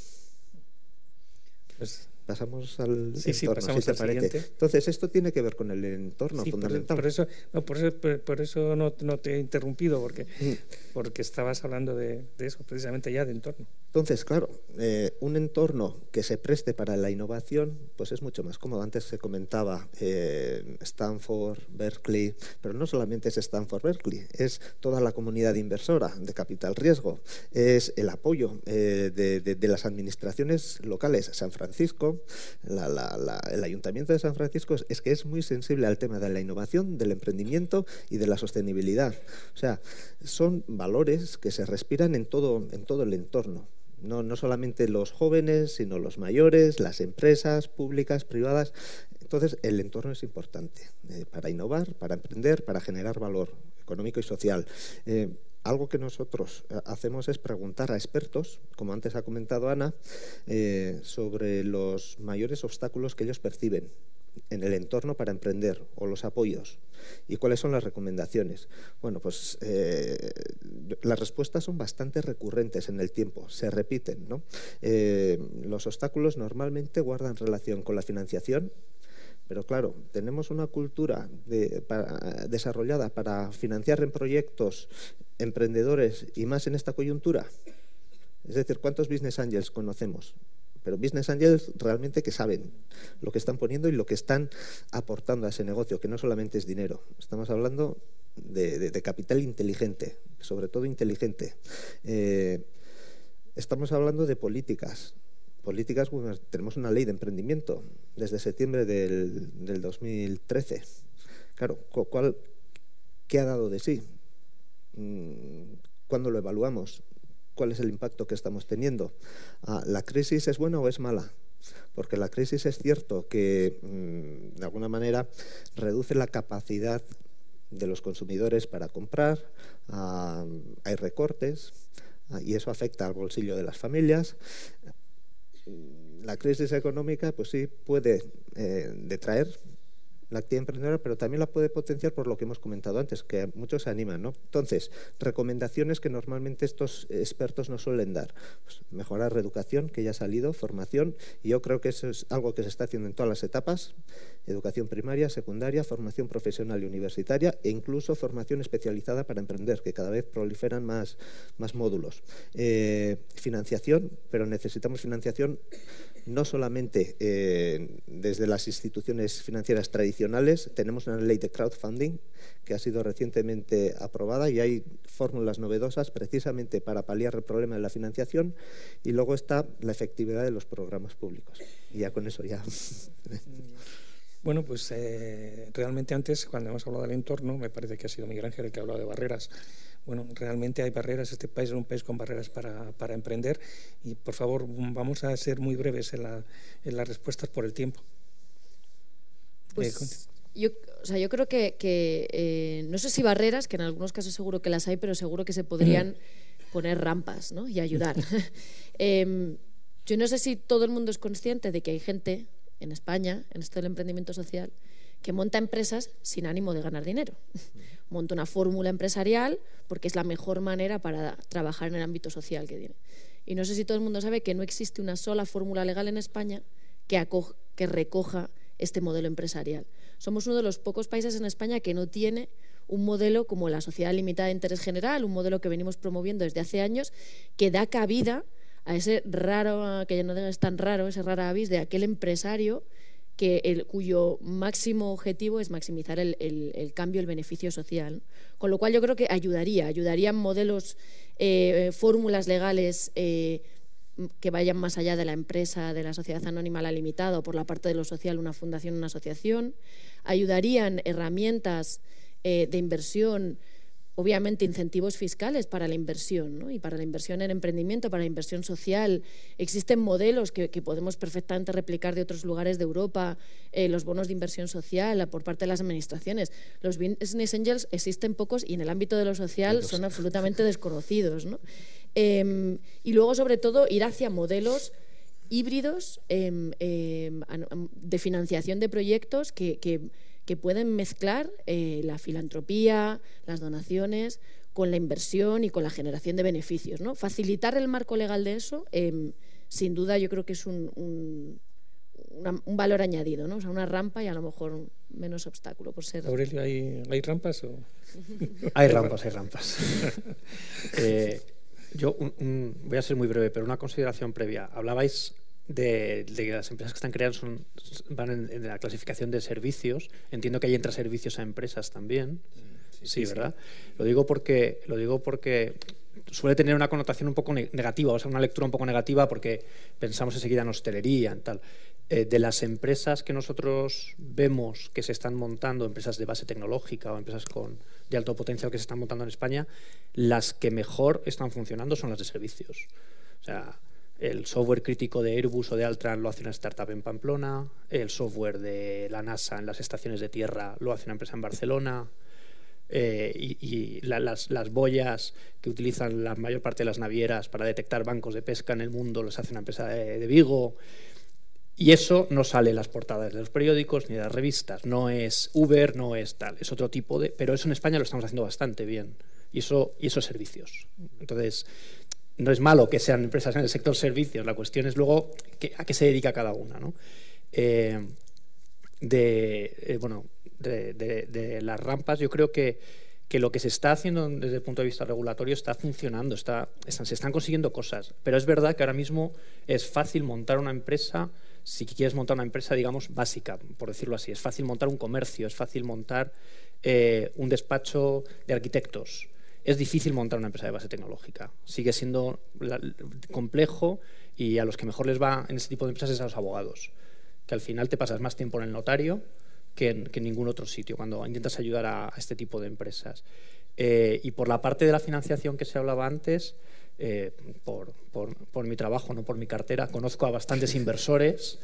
Pues pasamos al entorno, sí, pasamos si te al parece. siguiente. Entonces, esto tiene que ver con el entorno fundamental. Por eso no te he interrumpido, porque estabas hablando de eso, precisamente ya de entorno. Entonces, claro, un entorno que se preste para la innovación, pues es mucho más cómodo. Antes se comentaba Stanford, Berkeley, pero no solamente es Stanford, Berkeley, es toda la comunidad inversora de capital riesgo, es el apoyo de las administraciones locales. San Francisco, el Ayuntamiento de San Francisco es que es muy sensible al tema de la innovación, del emprendimiento y de la sostenibilidad. O sea, son valores que se respiran en todo el entorno. No solamente los jóvenes, sino los mayores, las empresas públicas, privadas. Entonces, el entorno es importante para innovar, para emprender, para generar valor económico y social. Algo que nosotros hacemos es preguntar a expertos, como antes ha comentado Ana, sobre los mayores obstáculos que ellos perciben en el entorno para emprender, o los apoyos, y cuáles son las recomendaciones. Bueno, pues las respuestas son bastante recurrentes en el tiempo, se repiten, ¿no? Los obstáculos normalmente guardan relación con la financiación, pero claro, tenemos una cultura desarrollada para financiar en proyectos emprendedores, y más en esta coyuntura. Es decir, ¿cuántos business angels conocemos? Pero business angels realmente que saben lo que están poniendo y lo que están aportando a ese negocio, que no solamente es dinero. Estamos hablando de capital inteligente, sobre todo inteligente. Estamos hablando de políticas. Bueno, tenemos una ley de emprendimiento desde septiembre del 2013. Claro, ¿qué ha dado de sí? ¿Cuándo lo evaluamos? ¿Cuál es el impacto que estamos teniendo? ¿La crisis es buena o es mala? Porque la crisis es cierto que, de alguna manera, reduce la capacidad de los consumidores para comprar, hay recortes, y eso afecta al bolsillo de las familias. La crisis económica, pues sí, puede detraer la actividad emprendedora, pero también la puede potenciar por lo que hemos comentado antes, que muchos se animan, ¿no? Entonces, recomendaciones que normalmente estos expertos no suelen dar. Pues mejorar reeducación, que ya ha salido, formación, y yo creo que eso es algo que se está haciendo en todas las etapas: educación primaria, secundaria, formación profesional y universitaria, e incluso formación especializada para emprender, que cada vez proliferan más módulos. Financiación, pero necesitamos financiación no solamente desde las instituciones financieras tradicionales. Tenemos una ley de crowdfunding que ha sido recientemente aprobada y hay fórmulas novedosas precisamente para paliar el problema de la financiación, y luego está la efectividad de los programas públicos. Y ya con eso ya... Bueno, pues realmente antes, cuando hemos hablado del entorno, me parece que ha sido Miguel Ángel el que ha hablado de barreras. Bueno, realmente hay barreras. Este país es un país con barreras para emprender, y por favor vamos a ser muy breves en las respuestas por el tiempo. Pues yo creo que no sé si barreras, que en algunos casos seguro que las hay, pero seguro que se podrían poner rampas, ¿no? Y ayudar. Yo no sé si todo el mundo es consciente de que hay gente en España, en esto del emprendimiento social, que monta empresas sin ánimo de ganar dinero. Monta una fórmula empresarial porque es la mejor manera para trabajar en el ámbito social que tiene. Y no sé si todo el mundo sabe que no existe una sola fórmula legal en España que recoja este modelo empresarial. Somos uno de los pocos países en España que no tiene un modelo como la sociedad limitada de interés general, un modelo que venimos promoviendo desde hace años, que da cabida a ese raro, que ya no es tan raro, ese rara avis de aquel empresario cuyo máximo objetivo es maximizar el cambio, el beneficio social. Con lo cual yo creo que ayudarían modelos, fórmulas legales que vayan más allá de la empresa, de la sociedad anónima, la limitada, o por la parte de lo social, una fundación, una asociación. Ayudarían herramientas de inversión, obviamente incentivos fiscales para la inversión, ¿no? Y para la inversión en emprendimiento, para la inversión social. Existen modelos que podemos perfectamente replicar de otros lugares de Europa, los bonos de inversión social por parte de las administraciones. Los business angels existen pocos y en el ámbito de lo social son absolutamente desconocidos, ¿no? Y luego, sobre todo, ir hacia modelos híbridos de financiación de proyectos que pueden mezclar la filantropía, las donaciones, con la inversión y con la generación de beneficios, ¿no? Facilitar el marco legal de eso, sin duda yo creo que es un valor añadido, ¿no? O sea, una rampa y a lo mejor menos obstáculo por ser... Aurelio, ¿hay rampas o...? Hay rampas. Yo voy a ser muy breve, pero una consideración previa. Hablabais de que las empresas que están creadas van en la clasificación de servicios. Entiendo que ahí entra servicios a empresas también. Sí, ¿verdad? Sí. Lo digo porque suele tener una connotación un poco negativa, o sea, una lectura un poco negativa, porque pensamos enseguida en hostelería, en tal. De las empresas que nosotros vemos que se están montando, empresas de base tecnológica o empresas de alto potencial que se están montando en España, las que mejor están funcionando son las de servicios. O sea, el software crítico de Airbus o de Altran lo hace una startup en Pamplona, el software de la NASA en las estaciones de tierra lo hace una empresa en Barcelona, las boyas que utilizan la mayor parte de las navieras para detectar bancos de pesca en el mundo los hace una empresa de Vigo. Y eso no sale en las portadas de los periódicos ni de las revistas. No es Uber, no es tal. Es otro tipo de... Pero eso en España lo estamos haciendo bastante bien. Y eso es servicios. Entonces, no es malo que sean empresas en el sector servicios. La cuestión es luego a qué se dedica cada una, ¿no? De las rampas, yo creo que lo que se está haciendo desde el punto de vista regulatorio está funcionando, se están consiguiendo cosas. Pero es verdad que ahora mismo es fácil montar una empresa. Si quieres montar una empresa, digamos, básica, por decirlo así, es fácil montar un comercio, es fácil montar un despacho de arquitectos. Es difícil montar una empresa de base tecnológica. Sigue siendo complejo, y a los que mejor les va en ese tipo de empresas es a los abogados, que al final te pasas más tiempo en el notario que en ningún otro sitio cuando intentas ayudar a este tipo de empresas. Y por la parte de la financiación que se hablaba antes, por mi trabajo, no por mi cartera, conozco a bastantes inversores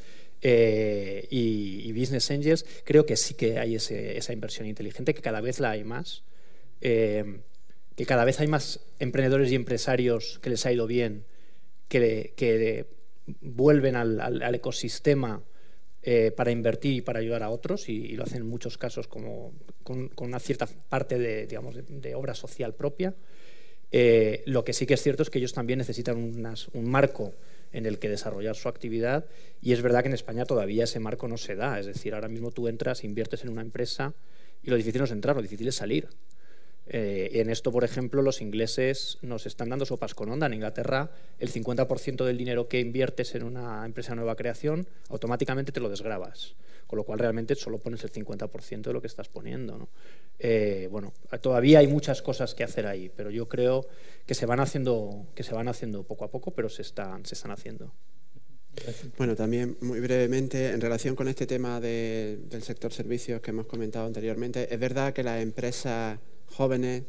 y business angels. Creo que sí que hay esa inversión inteligente, que cada vez la hay más, que cada vez hay más emprendedores y empresarios que les ha ido bien, que vuelven al ecosistema para invertir y para ayudar a otros, y lo hacen en muchos casos con una cierta parte de obra social propia. Lo que sí que es cierto es que ellos también necesitan un marco en el que desarrollar su actividad, y es verdad que en España todavía ese marco no se da. Es decir, ahora mismo tú entras, inviertes en una empresa y lo difícil no es entrar, lo difícil es salir. En esto, por ejemplo, los ingleses nos están dando sopas con onda. En Inglaterra, el 50% del dinero que inviertes en una empresa de nueva creación automáticamente te lo desgravas, con lo cual realmente solo pones el 50% de lo que estás poniendo, ¿no? Bueno, todavía hay muchas cosas que hacer ahí, pero yo creo que se van haciendo poco a poco, pero se están haciendo. Bueno, también muy brevemente, en relación con este tema del sector servicios que hemos comentado anteriormente, es verdad que las empresas jóvenes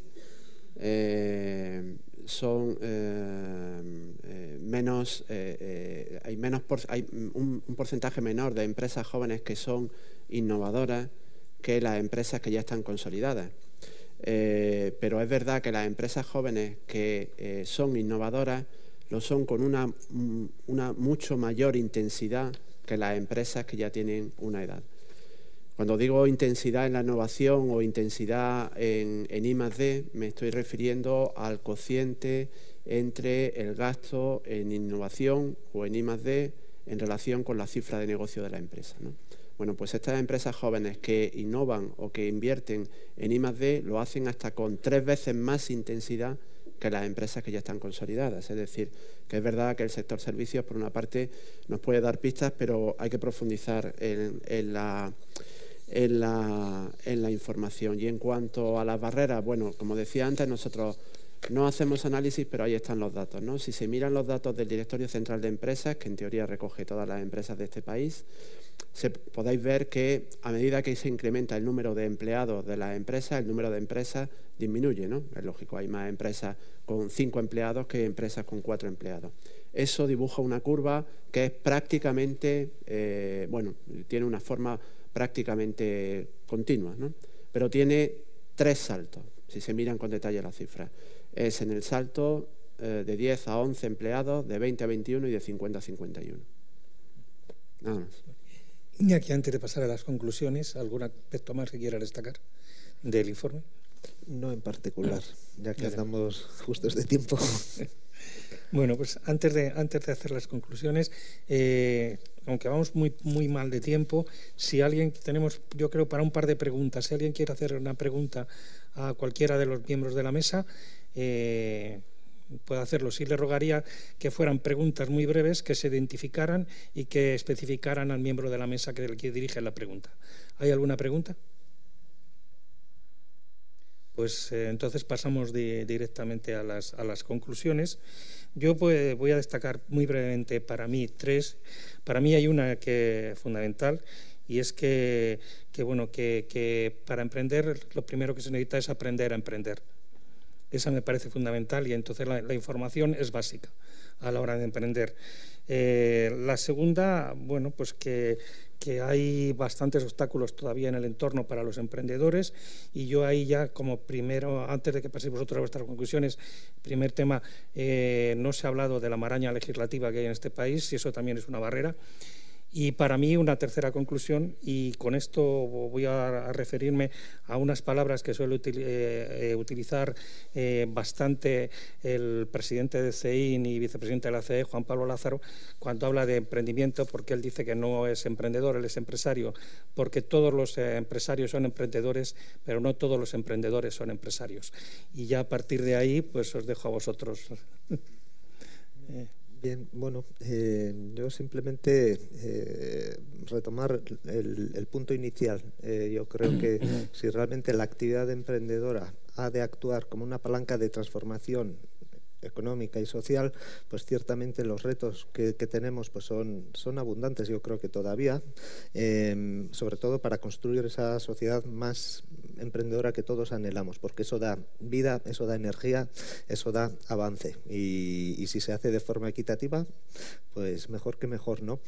son menos, hay un porcentaje menor de empresas jóvenes que son innovadoras que las empresas que ya están consolidadas. Pero es verdad que las empresas jóvenes que son innovadoras lo son con una mucho mayor intensidad que las empresas que ya tienen una edad. Cuando digo intensidad en la innovación o intensidad en I+D, me estoy refiriendo al cociente entre el gasto en innovación o en I+D en relación con la cifra de negocio de la empresa, ¿no? Bueno, pues estas empresas jóvenes que innovan o que invierten en I+D lo hacen hasta con 3 veces más intensidad que las empresas que ya están consolidadas. Es decir, que es verdad que el sector servicios, por una parte, nos puede dar pistas, pero hay que profundizar en la información. Y en cuanto a las barreras, bueno, como decía antes, nosotros no hacemos análisis, pero ahí están los datos, ¿no? Si se miran los datos del Directorio Central de Empresas, que en teoría recoge todas las empresas de este país, podéis ver que a medida que se incrementa el número de empleados de las empresas, el número de empresas disminuye, ¿no? Es lógico, hay más empresas con 5 empleados que empresas con 4 empleados. Eso dibuja una curva que es prácticamente, bueno, tiene una forma prácticamente continua, ¿no? Pero tiene 3 saltos, si se miran con detalle las cifras. Es en el salto de 10 a 11 empleados, de 20 a 21 y de 50 a 51. Nada más. Iñaki, antes de pasar a las conclusiones, ¿algún aspecto más que quiera destacar del informe? No en particular, ya que andamos justos de tiempo. Bueno, pues antes de hacer las conclusiones, aunque vamos muy mal de tiempo, si alguien tenemos, yo creo, para un par de preguntas, si alguien quiere hacer una pregunta a cualquiera de los miembros de la mesa, puede hacerlo. Sí le rogaría que fueran preguntas muy breves, que se identificaran y que especificaran al miembro de la mesa que dirige la pregunta. ¿Hay alguna pregunta? Pues entonces pasamos directamente a las conclusiones. Yo pues, voy a destacar muy brevemente para mí tres. Para mí hay una que es fundamental, y es que para emprender lo primero que se necesita es aprender a emprender. Esa me parece fundamental, y entonces la información es básica a la hora de emprender. La segunda, bueno, pues que hay bastantes obstáculos todavía en el entorno para los emprendedores, y yo ahí ya como primero, antes de que paséis vosotros a vuestras conclusiones, primer tema, no se ha hablado de la maraña legislativa que hay en este país, y eso también es una barrera. Y para mí una tercera conclusión, y con esto voy a referirme a unas palabras que suele utilizar bastante el presidente de CEIN y vicepresidente de la CE, Juan Pablo Lázaro, cuando habla de emprendimiento, porque él dice que no es emprendedor, él es empresario, porque todos los empresarios son emprendedores, pero no todos los emprendedores son empresarios. Y ya a partir de ahí, pues os dejo a vosotros. Bien, bueno, yo simplemente retomar el punto inicial. Yo creo que si realmente la actividad emprendedora ha de actuar como una palanca de transformación económica y social, pues ciertamente los retos que tenemos pues son abundantes, yo creo que todavía, sobre todo para construir esa sociedad más emprendedora que todos anhelamos, porque eso da vida, eso da energía, eso da avance, y si se hace de forma equitativa, pues mejor que mejor, ¿no?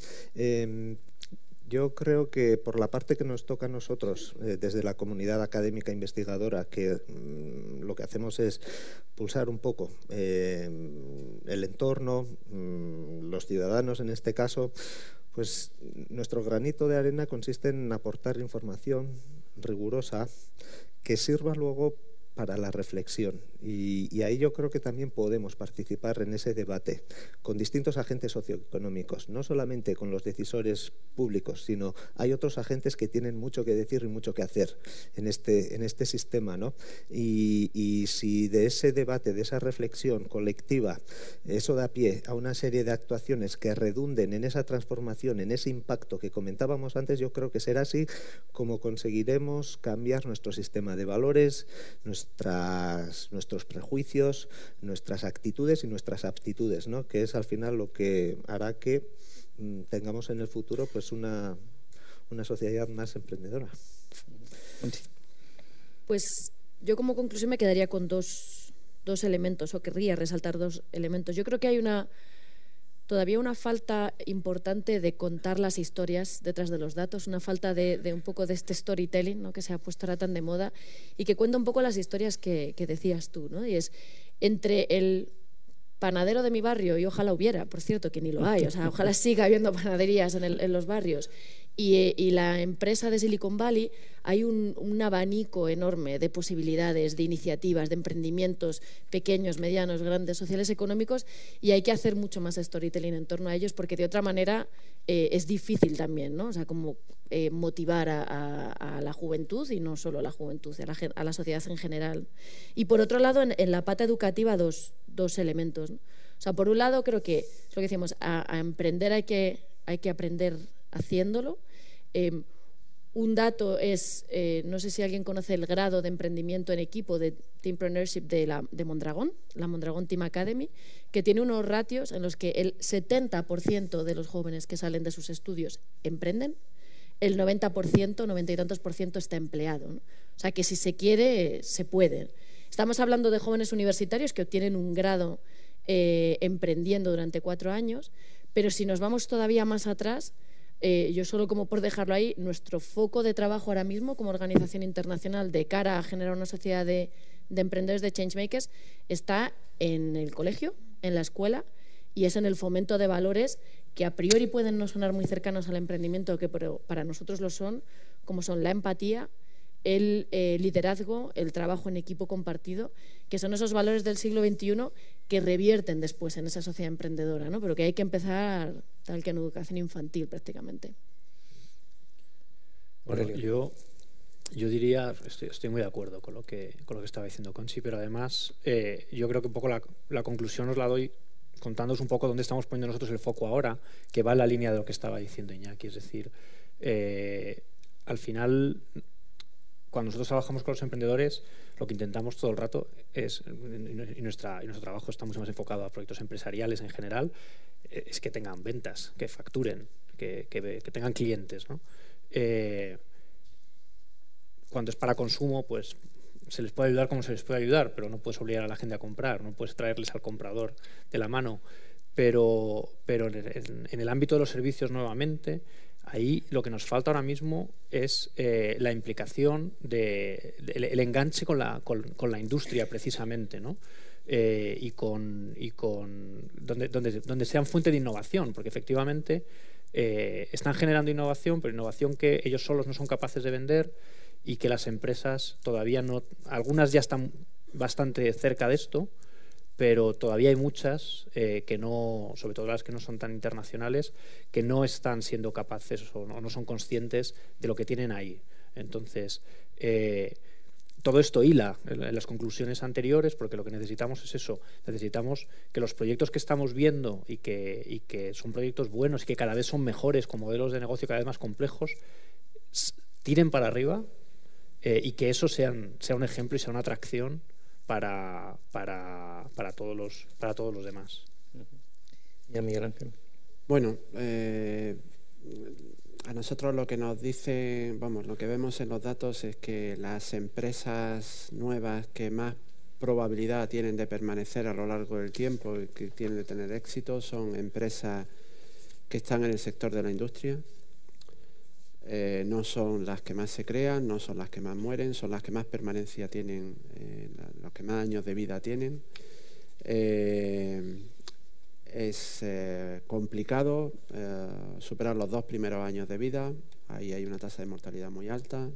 Yo creo que por la parte que nos toca a nosotros, desde la comunidad académica investigadora, que lo que hacemos es pulsar un poco el entorno, los ciudadanos en este caso, pues nuestro granito de arena consiste en aportar información rigurosa que sirva luego para la reflexión, y ahí yo creo que también podemos participar en ese debate con distintos agentes socioeconómicos, no solamente con los decisores públicos, sino hay otros agentes que tienen mucho que decir y mucho que hacer en este sistema, ¿no? Y si de ese debate, de esa reflexión colectiva, eso da pie a una serie de actuaciones que redunden en esa transformación, en ese impacto que comentábamos antes, yo creo que será así como conseguiremos cambiar nuestro sistema de valores, nuestros prejuicios, nuestras actitudes y nuestras aptitudes, ¿no? Que es al final lo que hará que tengamos en el futuro pues una sociedad más emprendedora. Pues yo como conclusión me quedaría con dos elementos, o querría resaltar dos elementos. Yo creo que hay todavía una falta importante de contar las historias detrás de los datos, una falta de un poco de este storytelling, ¿no?, que se ha puesto ahora tan de moda, y que cuenta un poco las historias que decías tú, ¿no? Y es entre el panadero de mi barrio, y ojalá hubiera, por cierto, que ni lo hay, o sea, ojalá siga habiendo panaderías en los barrios, y la empresa de Silicon Valley, hay un abanico enorme de posibilidades, de iniciativas, de emprendimientos pequeños, medianos, grandes, sociales, económicos, y hay que hacer mucho más storytelling en torno a ellos, porque de otra manera es difícil también, ¿no? O sea, como motivar a la juventud, y no solo a la juventud, a la sociedad en general. Y por otro lado, en la pata educativa, dos elementos, ¿no? O sea, por un lado, creo que es lo que decíamos, a emprender hay que aprender haciéndolo. Un dato es, no sé si alguien conoce el grado de emprendimiento en equipo de Teampreneurship de Mondragón, la Mondragón Team Academy, que tiene unos ratios en los que el 70% de los jóvenes que salen de sus estudios emprenden, el 90%, 90 y tantos por ciento está empleado, ¿no? O sea que si se quiere, se puede. Estamos hablando de jóvenes universitarios que obtienen un grado emprendiendo durante 4 años, pero si nos vamos todavía más atrás, yo solo como por dejarlo ahí, nuestro foco de trabajo ahora mismo como organización internacional de cara a generar una sociedad de emprendedores, de changemakers, está en el colegio, en la escuela, y es en el fomento de valores que a priori pueden no sonar muy cercanos al emprendimiento, pero para nosotros lo son, como son la empatía, el liderazgo, el trabajo en equipo compartido, que son esos valores del siglo XXI que revierten después en esa sociedad emprendedora, ¿no? Pero que hay que empezar tal que en educación infantil prácticamente. Bueno, yo diría, estoy muy de acuerdo con lo que estaba diciendo Conchi, pero además yo creo que un poco la conclusión os la doy contándoos un poco dónde estamos poniendo nosotros el foco ahora, que va en la línea de lo que estaba diciendo Iñaki. Es decir, al final, cuando nosotros trabajamos con los emprendedores, lo que intentamos todo el rato es, y nuestro trabajo está mucho más enfocado a proyectos empresariales en general, es que tengan ventas, que facturen, que tengan clientes, ¿no? Cuando es para consumo, pues se les puede ayudar como se les puede ayudar, pero no puedes obligar a la gente a comprar, no puedes traerles al comprador de la mano. Pero en el ámbito de los servicios, nuevamente, ahí lo que nos falta ahora mismo es la implicación, el enganche con la industria, precisamente, ¿no? Y donde sean fuente de innovación, porque efectivamente están generando innovación, pero innovación que ellos solos no son capaces de vender y que las empresas todavía no, algunas ya están bastante cerca de esto, pero todavía hay muchas que no, sobre todo las que no son tan internacionales, que no están siendo capaces o no son conscientes de lo que tienen ahí. Entonces, todo esto hila en las conclusiones anteriores, porque lo que necesitamos es eso. Necesitamos que los proyectos que estamos viendo y que son proyectos buenos y que cada vez son mejores, con modelos de negocio cada vez más complejos, tiren para arriba y que eso sea un ejemplo y sea una atracción para todos los demás. ¿Y a Miguel Ángel? Bueno, a nosotros lo que nos dice, lo que vemos en los datos es que las empresas nuevas que más probabilidad tienen de permanecer a lo largo del tiempo y que tienen de tener éxito son empresas que están en el sector de la industria. No son las que más se crean, no son las que más mueren, son las que más permanencia tienen, los que más años de vida tienen. Es complicado superar los 2 primeros años de vida, ahí hay una tasa de mortalidad muy alta.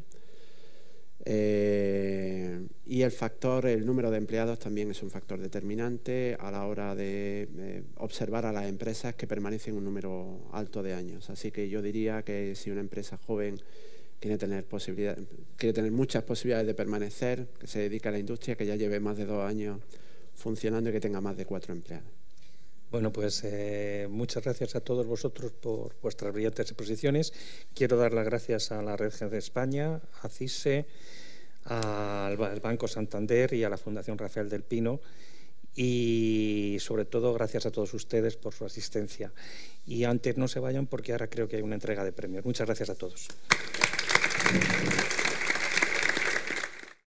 Y el número de empleados también es un factor determinante a la hora de observar a las empresas que permanecen un número alto de años. Así que yo diría que si una empresa joven quiere tener muchas posibilidades de permanecer, que se dedique a la industria, que ya lleve más de 2 años funcionando y que tenga más de 4 empleados. Bueno, pues muchas gracias a todos vosotros por vuestras brillantes exposiciones. Quiero dar las gracias a la Red G de España, a CISE, al Banco Santander y a la Fundación Rafael del Pino. Y sobre todo gracias a todos ustedes por su asistencia. Y antes no se vayan porque ahora creo que hay una entrega de premios. Muchas gracias a todos.